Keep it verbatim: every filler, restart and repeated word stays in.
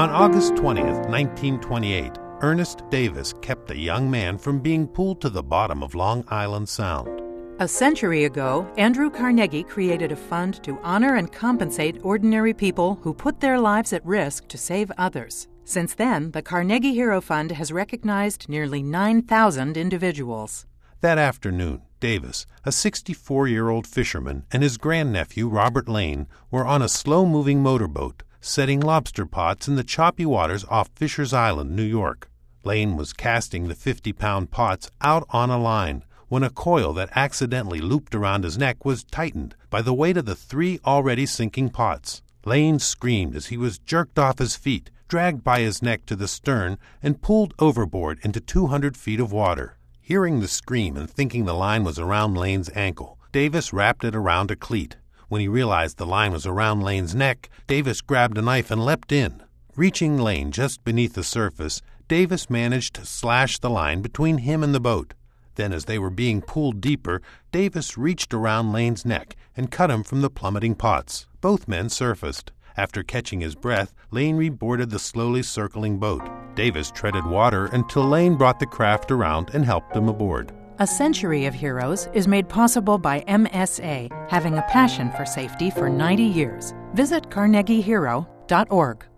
On August twentieth, nineteen twenty-eight, Ernest Davis kept a young man from being pulled to the bottom of Long Island Sound. A century ago, Andrew Carnegie created a fund to honor and compensate ordinary people who put their lives at risk to save others. Since then, the Carnegie Hero Fund has recognized nearly nine thousand individuals. That afternoon, Davis, a sixty-four-year-old fisherman, and his grandnephew, Robert Lane, were on a slow-moving motorboat, setting lobster pots in the choppy waters off Fisher's Island, New York. Lane was casting the fifty-pound pots out on a line when a coil that accidentally looped around his neck was tightened by the weight of the three already sinking pots. Lane screamed as he was jerked off his feet, dragged by his neck to the stern, and pulled overboard into two hundred feet of water. Hearing the scream and thinking the line was around Lane's ankle, Davis wrapped it around a cleat. When he realized the line was around Lane's neck, Davis grabbed a knife and leapt in. Reaching Lane just beneath the surface, Davis managed to slash the line between him and the boat. Then, as they were being pulled deeper, Davis reached around Lane's neck and cut him from the plummeting pots. Both men surfaced. After catching his breath, Lane reboarded the slowly circling boat. Davis treaded water until Lane brought the craft around and helped him aboard. A Century of Heroes is made possible by M S A, having a passion for safety for ninety years. Visit carnegie hero dot org.